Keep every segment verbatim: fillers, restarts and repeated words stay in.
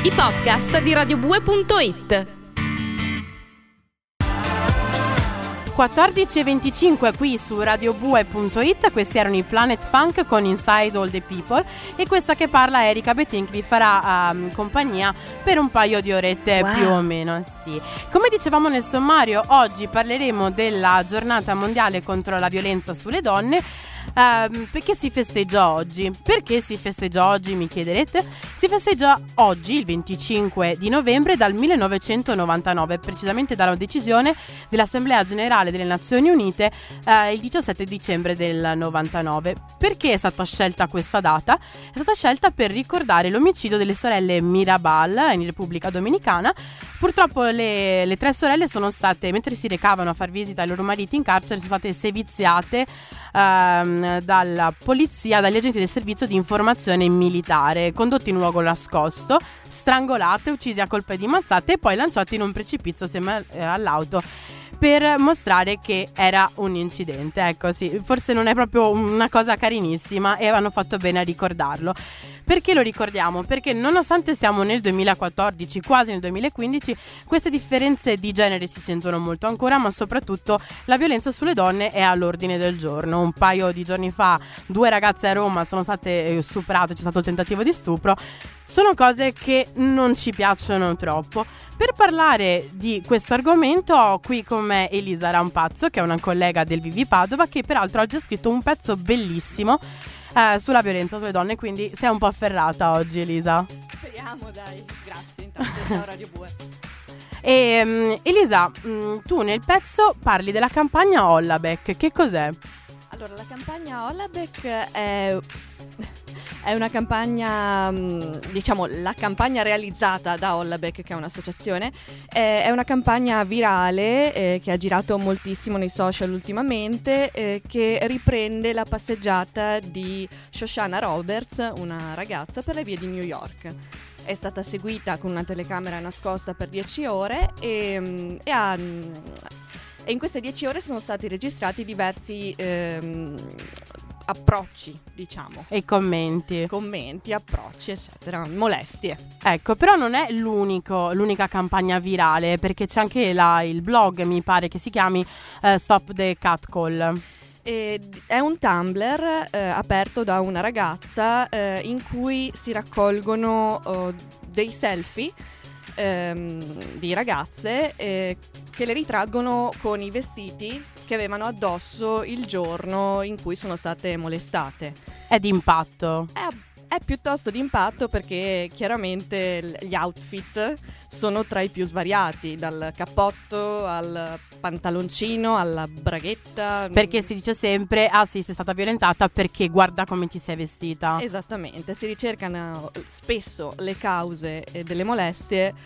i podcast di radio bue punto it. quattordici e venticinque qui su radio bue punto it. Questi erano i Planet Funk con Inside All the People, e questa che parla è Erika Betin, che vi farà um, compagnia per un paio di orette. Wow. Più o meno, sì. Come dicevamo nel sommario, oggi parleremo della giornata mondiale contro la violenza sulle donne. Um, perché si festeggia oggi? Perché si festeggia oggi, mi chiederete? Si festeggia oggi, il venticinque di novembre, dal millenovecentonovantanove, precisamente dalla decisione dell'Assemblea Generale delle Nazioni Unite uh, il diciassette dicembre del novantanove. Perché è stata scelta questa data? È stata scelta per ricordare l'omicidio delle sorelle Mirabal in Repubblica Dominicana. Purtroppo le, le tre sorelle sono state, mentre si recavano a far visita ai loro mariti in carcere, sono state seviziate ehm, dalla polizia, dagli agenti del servizio di informazione militare, condotti in un luogo nascosto, strangolate, uccise a colpi di mazzate e poi lanciate in un precipizio assieme all'auto, per mostrare che era un incidente. Ecco, sì, forse non è proprio una cosa carinissima, e hanno fatto bene a ricordarlo. Perché lo ricordiamo? Perché nonostante siamo nel duemilaquattordici, quasi nel duemilaquindici, queste differenze di genere si sentono molto ancora, ma soprattutto la violenza sulle donne è all'ordine del giorno. Un paio di giorni fa due ragazze a Roma sono state stuprate, c'è stato il tentativo di stupro. Sono cose che non ci piacciono troppo. Per parlare di questo argomento ho qui con me Elisa Rampazzo, che è una collega del V V Padova, che peraltro oggi ha scritto un pezzo bellissimo eh, sulla violenza sulle donne, quindi sei un po' afferrata oggi, Elisa. Speriamo, dai. Grazie, intanto ciao Radio Bue. E, um, Elisa, um, tu nel pezzo parli della campagna Hollaback. Che cos'è? Allora, la campagna Hollaback è... È una campagna, diciamo, la campagna realizzata da Hollaback, che è un'associazione. È una campagna virale eh, che ha girato moltissimo nei social ultimamente, eh, che riprende la passeggiata di Shoshana Roberts, una ragazza, per le vie di New York. È stata seguita con una telecamera nascosta per dieci ore e, e, ha, e in queste dieci ore sono stati registrati diversi ehm, approcci, diciamo, e commenti commenti, approcci, eccetera, molestie. Ecco, però non è l'unico l'unica campagna virale, perché c'è anche la, il blog, mi pare che si chiami uh, Stop the Catcall. E è un Tumblr eh, aperto da una ragazza eh, in cui si raccolgono oh, dei selfie ehm, di ragazze eh, che le ritraggono con i vestiti che avevano addosso il giorno in cui sono state molestate. È d'impatto? È, è piuttosto d'impatto, perché chiaramente gli outfit sono tra i più svariati, dal cappotto al pantaloncino alla braghetta. Perché si dice sempre, ah sì, sei stata violentata perché guarda come ti sei vestita. Esattamente, si ricercano spesso le cause delle molestie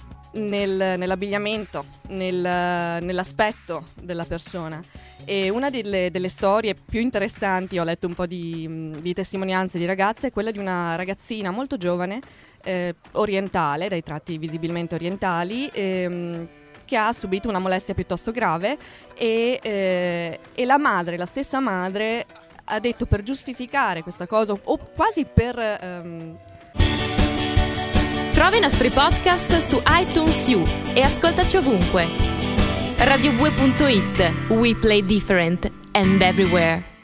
Nel, nell'abbigliamento, nel, nell'aspetto della persona. E una delle, delle storie più interessanti, ho letto un po' di, di testimonianze di ragazze, è quella di una ragazzina molto giovane, eh, orientale, dai tratti visibilmente orientali, ehm, che ha subito una molestia piuttosto grave e, eh, e la madre, la stessa madre, ha detto, per giustificare questa cosa, o quasi per... Ehm, Trova i nostri podcast su iTunes U e ascoltaci ovunque. radio bue punto it. We play different and everywhere.